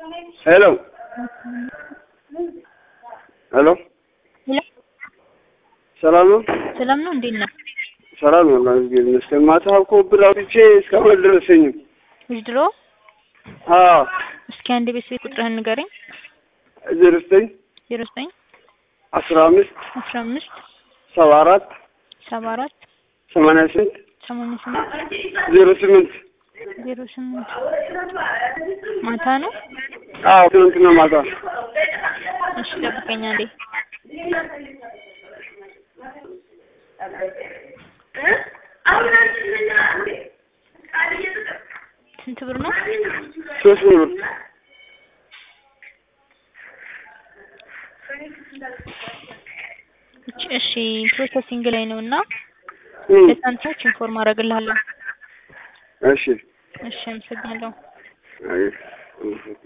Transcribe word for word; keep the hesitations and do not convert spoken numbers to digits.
Hello. Hello. ሰላም ነው ሰላም ነው እንዴት ነህ? ሰላም ነው ማለት ነው። እስከማታው እኮ ብላውጥቼ እስካሁን ድረስኝ ድሮ አዎ እስኪ አንድ ቤት ቤት ቁጥርህን ንገረኝ። ዜሮ ዘጠኝ ዜሮ ዘጠኝ አስራ አምስት አስራ አምስት ሰባ አራት ሰባ አራት ሰማንያ ስምንት ሰማንያ ስምንት ዜሮ ስምንት ዜሮ ስምንት ማታ ነው? አዎ ትናንትና ማታ። እሺ ጠብቀኝ አንዴ። ስንት ብር ነው? ሶስት ብር። እሺ ፕሮሰሲንግ ላይ ነውና ለሳንቲሞች ኢንፎርም አደርግልሃለሁ። እሺ እሺ አመሰግናለሁ። አይ